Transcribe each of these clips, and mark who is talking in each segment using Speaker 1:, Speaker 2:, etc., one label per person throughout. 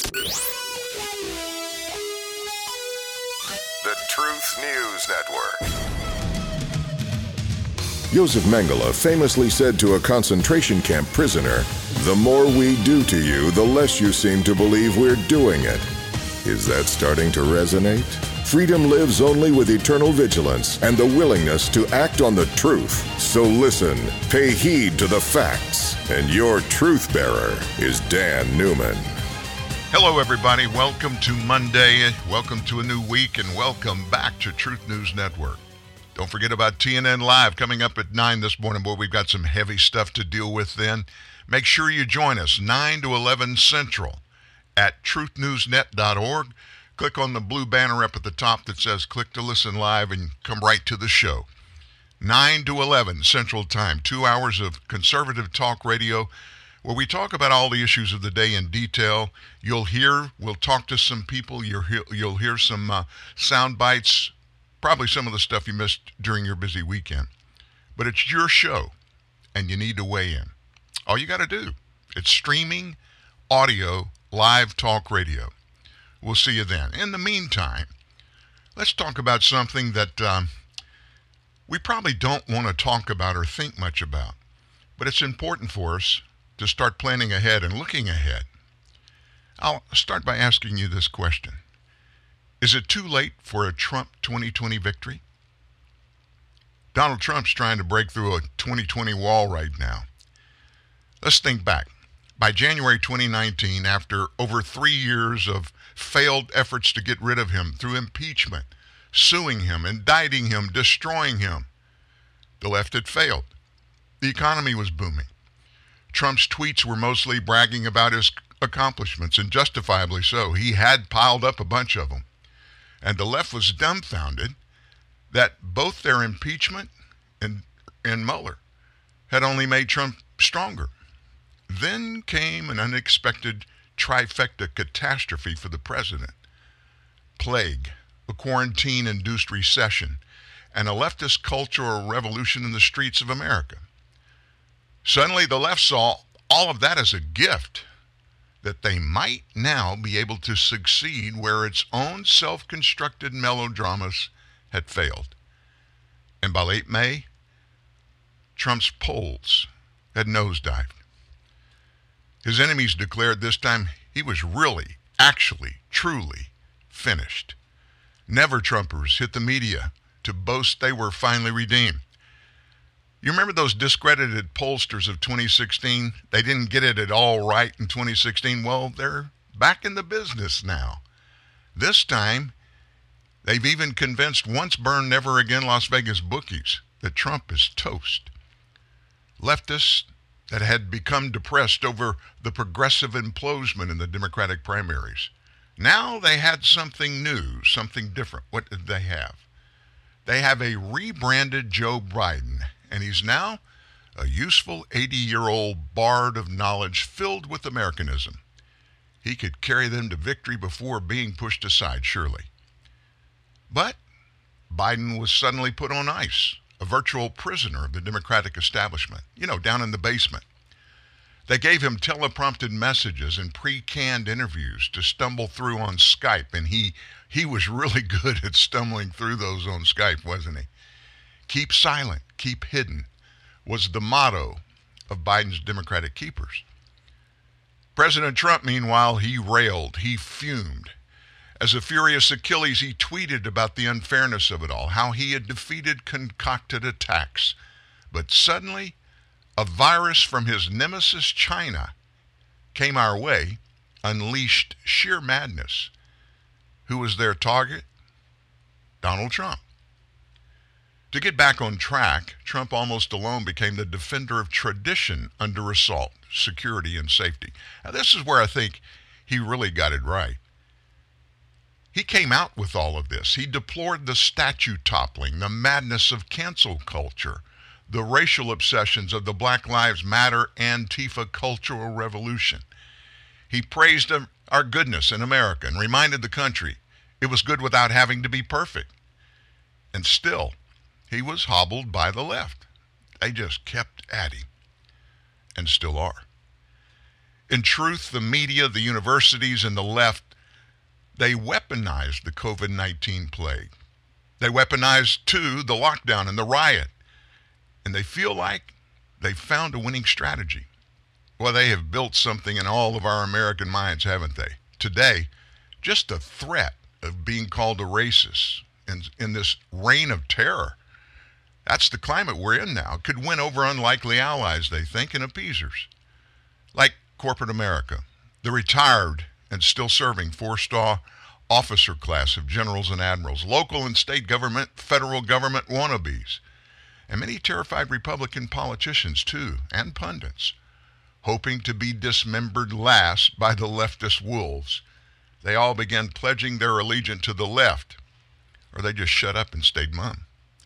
Speaker 1: The Truth News Network.
Speaker 2: Josef Mengele famously said to a concentration camp prisoner, "The more we do to you, the less you seem to believe we're doing it." Is that starting to resonate? Freedom lives only with eternal vigilance and the willingness to act on the truth. So listen, pay heed to the facts, and your truth bearer is Dan Newman.
Speaker 3: Hello, everybody. Welcome to Monday. Welcome to a new week, and welcome back to Truth News Network. Don't forget about TNN Live coming up at 9 this morning. Boy, we've got some heavy stuff to deal with then. Make sure you join us 9 to 11 Central at truthnewsnet.org. Click on the blue banner up at the top that says click to listen live and come right to the show. 9 to 11 Central Time, 2 hours of conservative talk radio where we talk about all the issues of the day in detail. We'll talk to some people. You'll hear some sound bites, probably some of the stuff you missed during your busy weekend. But it's your show, and you need to weigh in. All you got to do, it's streaming, audio, live talk radio. We'll see you then. In the meantime, let's talk about something that we probably don't want to talk about or think much about, but it's important for us to start planning ahead and looking ahead. I'll start by asking you this question. Is it too late for a Trump 2020 victory? Donald Trump's trying to break through a 2020 wall right now. Let's think back. By January 2019, after over 3 years of failed efforts to get rid of him through impeachment, suing him, indicting him, destroying him, the left had failed. The economy was booming. Trump's tweets were mostly bragging about his accomplishments, and justifiably so. He had piled up a bunch of them. And the left was dumbfounded that both their impeachment and Mueller had only made Trump stronger. Then came an unexpected trifecta catastrophe for the president. Plague, a quarantine-induced recession, and a leftist cultural revolution in the streets of America. Suddenly, the left saw all of that as a gift, that they might now be able to succeed where its own self-constructed melodramas had failed. And by late May, Trump's polls had nosedived. His enemies declared this time he was really, actually, truly finished. Never-Trumpers hit the media to boast they were finally redeemed. You remember those discredited pollsters of 2016? They didn't get it at all right in 2016. Well, they're back in the business now. This time, they've even convinced once burned, never again Las Vegas bookies that Trump is toast. Leftists that had become depressed over the progressive implosion in the Democratic primaries. Now they had something new, something different. What did they have? They have a rebranded Joe Biden, and he's now a useful 80-year-old bard of knowledge filled with Americanism. He could carry them to victory before being pushed aside, surely. But Biden was suddenly put on ice, a virtual prisoner of the Democratic establishment, down in the basement. They gave him teleprompted messages and pre-canned interviews to stumble through on Skype, and he was really good at stumbling through those on Skype, wasn't he? Keep silent, keep hidden was the motto of Biden's Democratic keepers. President Trump, meanwhile, he railed, he fumed. As a furious Achilles, he tweeted about the unfairness of it all, how he had defeated concocted attacks. But suddenly, a virus from his nemesis China came our way, unleashed sheer madness. Who was their target? Donald Trump. To get back on track, Trump almost alone became the defender of tradition under assault, security, and safety. Now, this is where I think he really got it right. He came out with all of this. He deplored the statue toppling, the madness of cancel culture, the racial obsessions of the Black Lives Matter Antifa cultural revolution. He praised our goodness in America and reminded the country it was good without having to be perfect. And still, he was hobbled by the left. They just kept at him, and still are. In truth, the media, the universities, and the left, they weaponized the COVID-19 plague. They weaponized, too, the lockdown and the riot. And they feel like they found a winning strategy. Well, they have built something in all of our American minds, haven't they? Today, just the threat of being called a racist in this reign of terror. That's the climate we're in now. It could win over unlikely allies, they think, and appeasers. Like corporate America, the retired and still serving four-star officer class of generals and admirals, local and state government, federal government wannabes, and many terrified Republican politicians, too, and pundits, hoping to be dismembered last by the leftist wolves. They all began pledging their allegiance to the left, or they just shut up and stayed mum.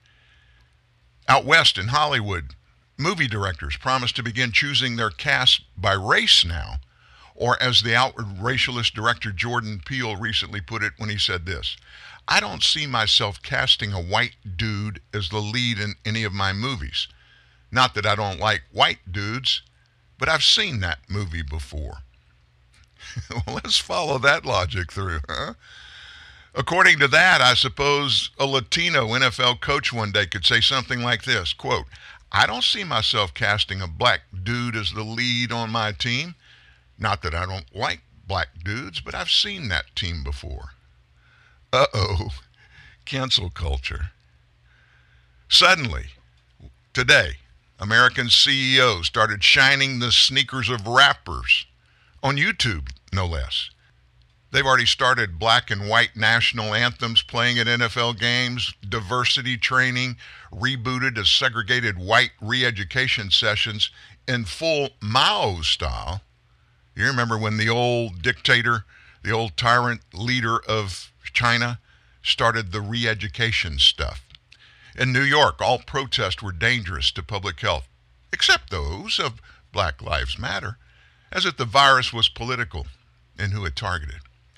Speaker 3: Out west in Hollywood, movie directors promised to begin choosing their cast by race now, or as the outward racialist director Jordan Peele recently put it when he said this, "I don't see myself casting a white dude as the lead in any of my movies. Not that I don't like white dudes, but I've seen that movie before." Well, let's follow that logic through, huh? According to that, I suppose a Latino NFL coach one day could say something like this, quote, "I don't see myself casting a black dude as the lead on my team. Not that I don't like black dudes, but I've seen that team before." Uh-oh, cancel culture. Suddenly, today, American CEOs started shining the sneakers of rappers on YouTube, no less. They've already started black and white national anthems playing at NFL games, diversity training, rebooted as segregated white re-education sessions in full Mao style. You remember when the old dictator, the old tyrant leader of China started the re-education stuff. In New York, all protests were dangerous to public health, except those of Black Lives Matter, as if the virus was political and who it targeted.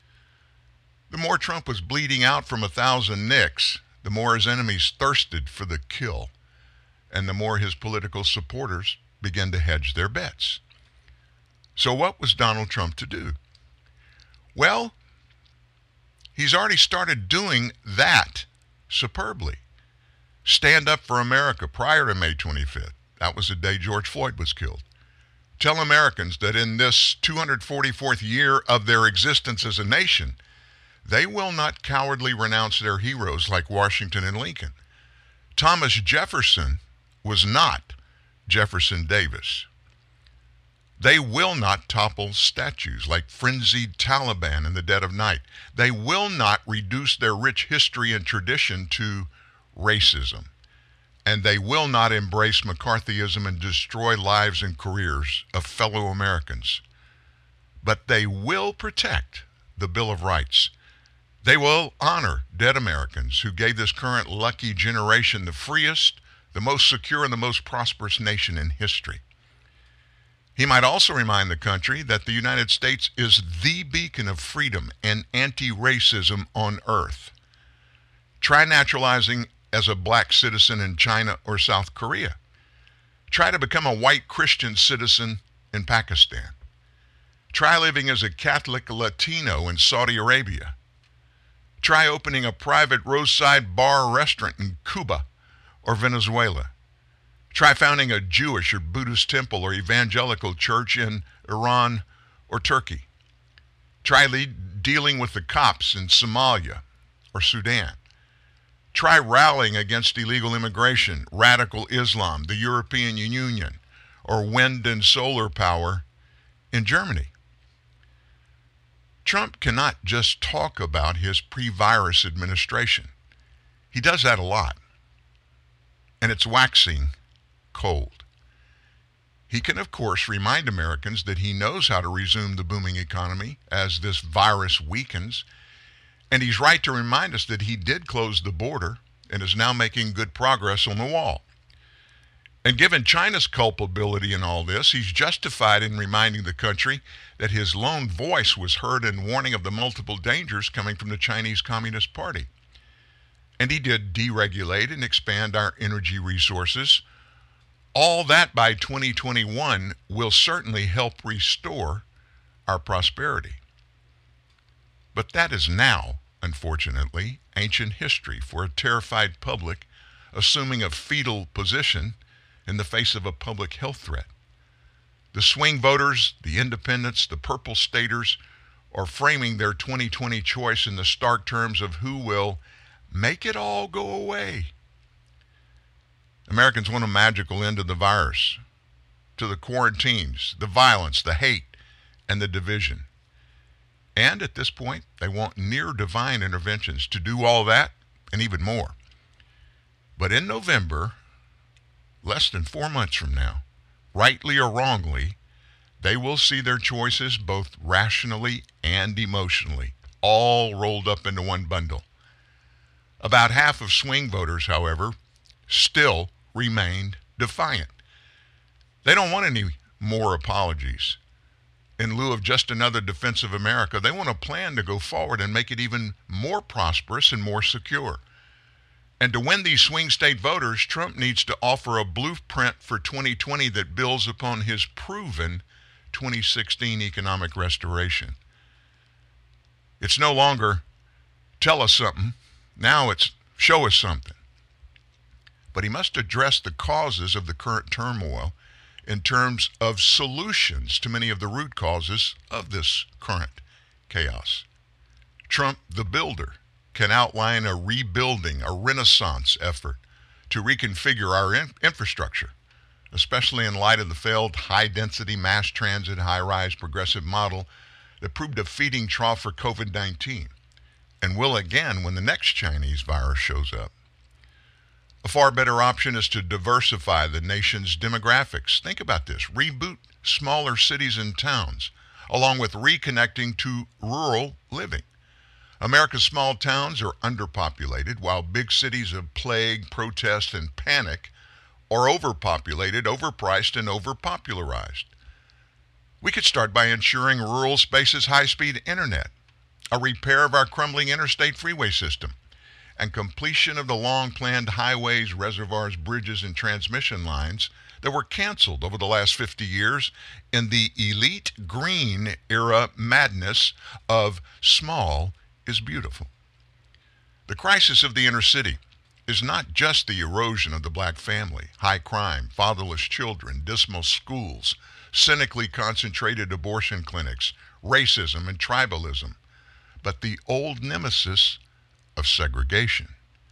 Speaker 3: The more Trump was bleeding out from 1,000 nicks, the more his enemies thirsted for the kill, and the more his political supporters began to hedge their bets. So what was Donald Trump to do? Well, he's already started doing that superbly. Stand up for America prior to May 25th. That was the day George Floyd was killed. Tell Americans that in this 244th year of their existence as a nation, they will not cowardly renounce their heroes like Washington and Lincoln. Thomas Jefferson was not Jefferson Davis. They will not topple statues like frenzied Taliban in the dead of night. They will not reduce their rich history and tradition to racism. And they will not embrace McCarthyism and destroy lives and careers of fellow Americans. But they will protect the Bill of Rights. They will honor dead Americans who gave this current lucky generation the freest, the most secure, and the most prosperous nation in history. He might also remind the country that the United States is the beacon of freedom and anti-racism on earth. Try naturalizing as a black citizen in China or South Korea. Try to become a white Christian citizen in Pakistan. Try living as a Catholic Latino in Saudi Arabia. Try opening a private roadside bar or restaurant in Cuba or Venezuela. Try founding a Jewish or Buddhist temple or evangelical church in Iran or Turkey. Try dealing with the cops in Somalia or Sudan. Try rallying against illegal immigration, radical Islam, the European Union, or wind and solar power in Germany. Trump cannot just talk about his pre-virus administration. He does that a lot, and it's waxing cold. He can, of course, remind Americans that he knows how to resume the booming economy as this virus weakens, and he's right to remind us that he did close the border and is now making good progress on the wall. And given China's culpability in all this, he's justified in reminding the country that his lone voice was heard in warning of the multiple dangers coming from the Chinese Communist Party. And he did deregulate and expand our energy resources. All that by 2021 will certainly help restore our prosperity. But that is now, unfortunately, ancient history for a terrified public assuming a fetal position in the face of a public health threat. The swing voters, the independents, the purple staters are framing their 2020 choice in the stark terms of who will make it all go away. Americans want a magical end to the virus, to the quarantines, the violence, the hate, and the division. And at this point, they want near divine interventions to do all that and even more. But in November, less than 4 months from now, rightly or wrongly, they will see their choices both rationally and emotionally, all rolled up into one bundle. About half of swing voters, however, still remained defiant. They don't want any more apologies. In lieu of just another defense of America, they want a plan to go forward and make it even more prosperous and more secure. And to win these swing state voters, Trump needs to offer a blueprint for 2020 that builds upon his proven 2016 economic restoration. It's no longer tell us something. Now it's show us something. But he must address the causes of the current turmoil in terms of solutions to many of the root causes of this current chaos. Trump, the builder, can outline a rebuilding, a renaissance effort to reconfigure our infrastructure, especially in light of the failed high-density mass transit, high-rise progressive model that proved a feeding trough for COVID-19 and will again when the next Chinese virus shows up. A far better option is to diversify the nation's demographics. Think about this. Reboot smaller cities and towns, along with reconnecting to rural living. America's small towns are underpopulated, while big cities of plague, protest, and panic are overpopulated, overpriced, and overpopularized. We could start by ensuring rural spaces high-speed internet, a repair of our crumbling interstate freeway system, and completion of the long-planned highways, reservoirs, bridges, and transmission lines that were canceled over the last 50 years in the elite green era madness of small is beautiful. The crisis of the inner city is not just the erosion of the black family, high crime, fatherless children, dismal schools, cynically concentrated abortion clinics, racism, and tribalism, but the old nemesis of segregation.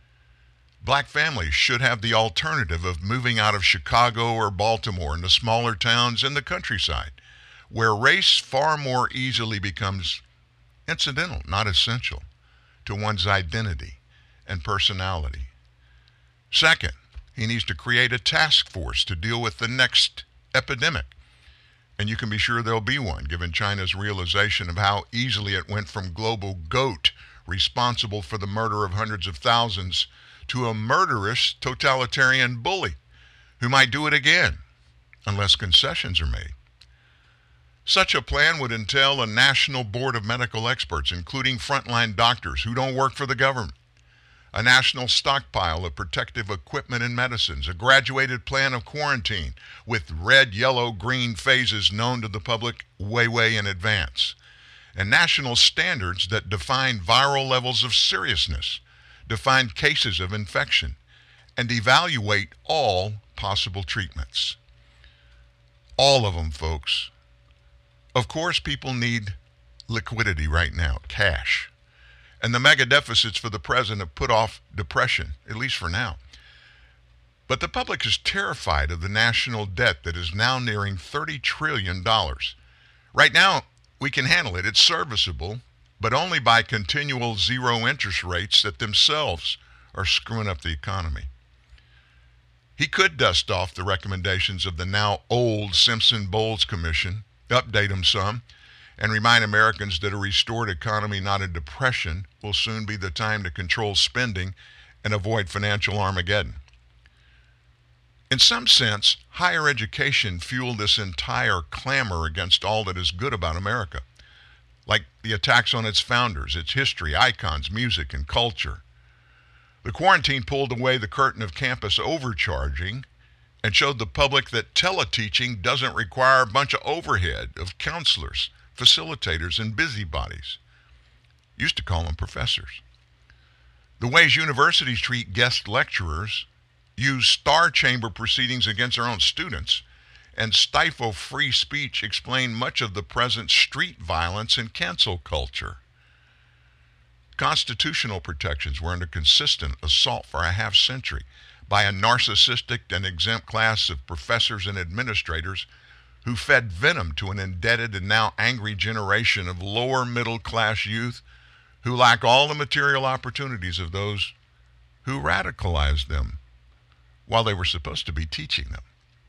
Speaker 3: Black families should have the alternative of moving out of Chicago or Baltimore into smaller towns in the countryside, where race far more easily becomes incidental, not essential, to one's identity and personality. Second, he needs to create a task force to deal with the next epidemic. And you can be sure there'll be one, given China's realization of how easily it went from global goat responsible for the murder of hundreds of thousands to a murderous totalitarian bully who might do it again unless concessions are made. Such a plan would entail a national board of medical experts, including frontline doctors who don't work for the government, a national stockpile of protective equipment and medicines, a graduated plan of quarantine with red, yellow, green phases known to the public way in advance, and national standards that define viral levels of seriousness, define cases of infection, and evaluate all possible treatments. All of them, folks. Of course, people need liquidity right now, cash. And the mega deficits for the president have put off depression, at least for now. But the public is terrified of the national debt that is now nearing $30 trillion. Right now, we can handle it. It's serviceable, but only by continual zero interest rates that themselves are screwing up the economy. He could dust off the recommendations of the now old Simpson-Bowles Commission, update them some, and remind Americans that a restored economy, not a depression, will soon be the time to control spending and avoid financial Armageddon. In some sense, higher education fueled this entire clamor against all that is good about America, like the attacks on its founders, its history, icons, music, and culture. The quarantine pulled away the curtain of campus overcharging and showed the public that teleteaching doesn't require a bunch of overhead of counselors, facilitators and busybodies. Used to call them professors. The ways universities treat guest lecturers, use star chamber proceedings against their own students, and stifle free speech explain much of the present street violence and cancel culture. Constitutional protections were under consistent assault for a half century by a narcissistic and exempt class of professors and administrators who fed venom to an indebted and now angry generation of lower middle class youth who lack all the material opportunities of those who radicalized them while they were supposed to be teaching them.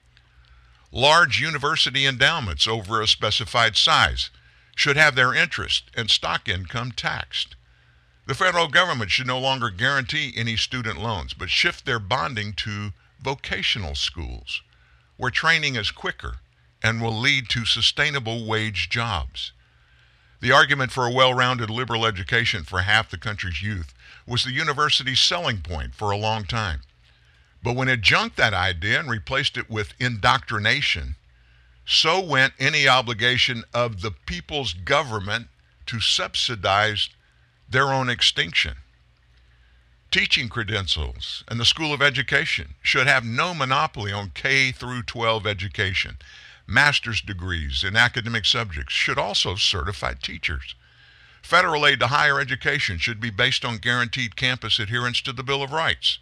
Speaker 3: Large university endowments over a specified size should have their interest and stock income taxed. The federal government should no longer guarantee any student loans, but shift their bonding to vocational schools, where training is quicker and will lead to sustainable wage jobs. The argument for a well-rounded liberal education for half the country's youth was the university's selling point for a long time. But when it junked that idea and replaced it with indoctrination, so went any obligation of the people's government to subsidize their own extinction. Teaching credentials and the School of Education should have no monopoly on K through 12 education. Master's degrees in academic subjects should also certify teachers. Federal aid to higher education should be based on guaranteed campus adherence to the Bill of Rights.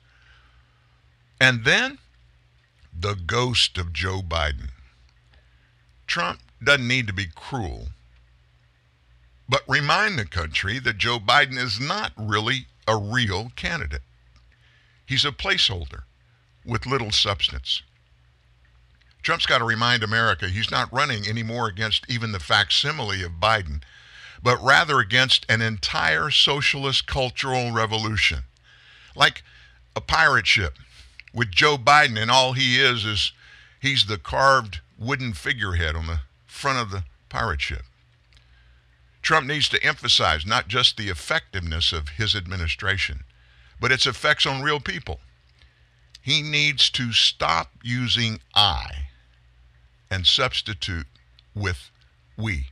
Speaker 3: And then, the ghost of Joe Biden. Trump doesn't need to be cruel, but remind the country that Joe Biden is not really a real candidate. He's a placeholder with little substance. Trump's got to remind America he's not running anymore against even the facsimile of Biden, but rather against an entire socialist cultural revolution. Like a pirate ship with Joe Biden, and all he is he's the carved wooden figurehead on the front of the pirate ship. Trump needs to emphasize not just the effectiveness of his administration, but its effects on real people. He needs to stop using I and substitute with we.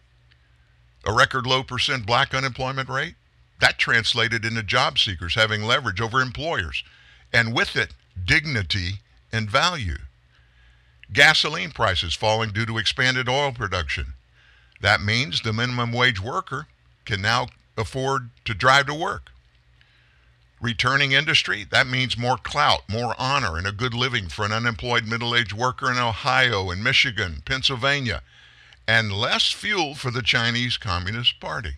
Speaker 3: A record low % black unemployment rate, that translated into job seekers having leverage over employers, and with it, dignity and value. Gasoline prices falling due to expanded oil production. That means the minimum wage worker can now afford to drive to work. Returning industry, that means more clout, more honor, and a good living for an unemployed middle-aged worker in Ohio and Michigan, Pennsylvania, and less fuel for the Chinese Communist Party.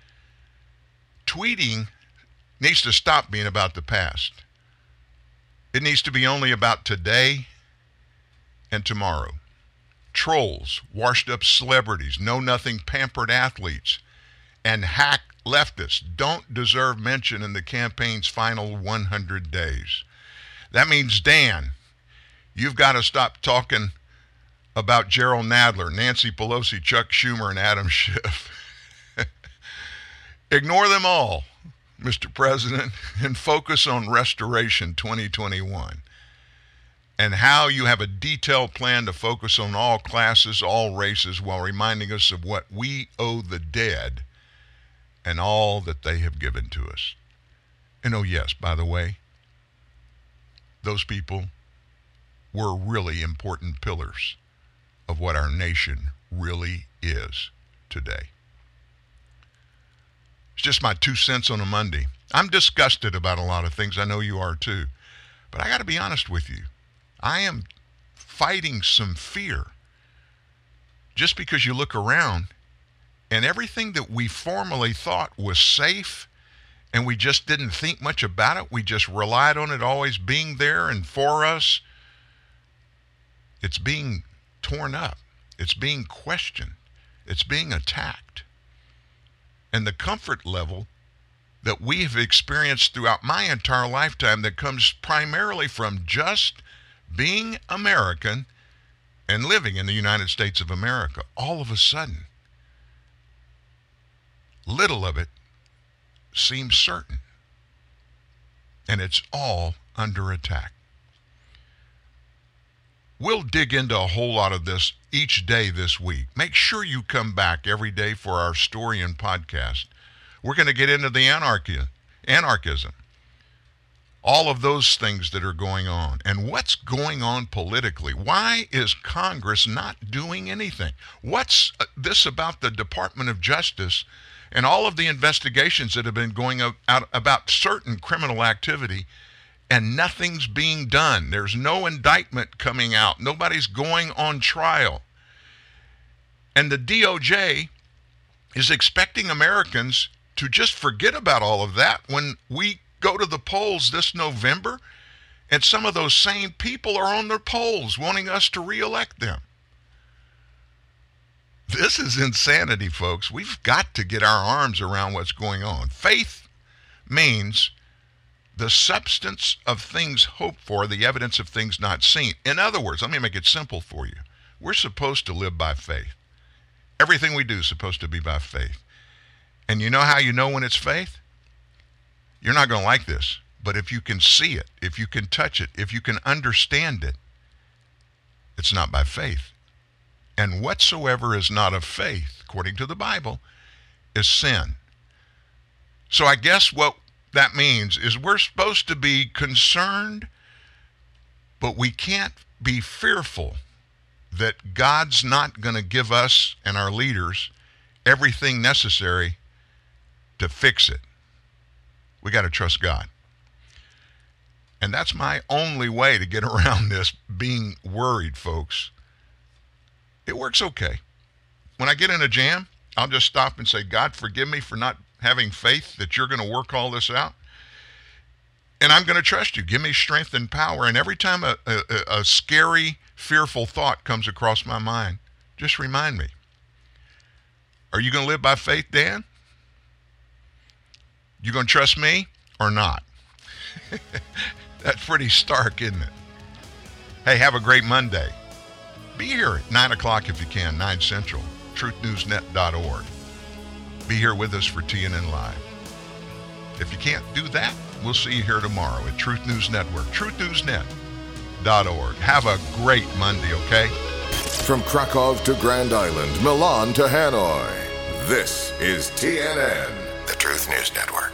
Speaker 3: Tweeting needs to stop being about the past. It needs to be only about today and tomorrow. Trolls, washed-up celebrities, know-nothing pampered athletes, and hack leftists don't deserve mention in the campaign's final 100 days. That means, Dan, you've got to stop talking about Gerald Nadler, Nancy Pelosi, Chuck Schumer, and Adam Schiff. Ignore them all, Mr. President, and focus on Restoration 2021 and how you have a detailed plan to focus on all classes, all races, while reminding us of what we owe the dead and all that they have given to us. And oh yes, by the way, those people were really important pillars of what our nation really is today. It's just my 2 cents on a Monday. I'm disgusted about a lot of things. I know you are too. But I got to be honest with you. I am fighting some fear. Just because you look around and everything that we formerly thought was safe and we just didn't think much about it, we just relied on it always being there and for us, it's being torn up. It's being questioned. It's being attacked. And the comfort level that we have experienced throughout my entire lifetime that comes primarily from just being American and living in the United States of America, all of a sudden, little of it seems certain. And it's all under attack. We'll dig into a whole lot of this each day this week. Make sure you come back every day for our story and podcast. We're going to get into the anarchism, all of those things that are going on, and what's going on politically. Why is Congress not doing anything? What's this about the Department of Justice and all of the investigations that have been going out about certain criminal activity, and nothing's being done? There's no indictment coming out. Nobody's going on trial. And the DOJ is expecting Americans to just forget about all of that when we go to the polls this November, and some of those same people are on their polls wanting us to reelect them. This is insanity, folks. We've got to get our arms around what's going on. Faith means the substance of things hoped for, the evidence of things not seen. In other words, let me make it simple for you. We're supposed to live by faith. Everything we do is supposed to be by faith. And you know how you know when it's faith? You're not going to like this, but if you can see it, if you can touch it, if you can understand it, it's not by faith. And whatsoever is not of faith, according to the Bible, is sin. So I guess what that means is we're supposed to be concerned, but we can't be fearful that God's not going to give us and our leaders everything necessary to fix it. We got to trust God. And that's my only way to get around this being worried, folks. It works okay. When I get in a jam, I'll just stop and say, God, forgive me for not having faith that you're going to work all this out. And I'm going to trust you. Give me strength and power. And every time a scary, fearful thought comes across my mind, just remind me. Are you going to live by faith, Dan? You going to trust me or not? That's pretty stark, isn't it? Hey, have a great Monday. Be here at 9 o'clock if you can, 9 Central, truthnewsnet.org. Be here with us for TNN Live. If you can't do that, we'll see you here tomorrow at Truth News Network, truthnewsnet.org. Have a great Monday, okay?
Speaker 2: From Krakow to Grand Island, Milan to Hanoi, this is TNN,
Speaker 1: The Truth News Network.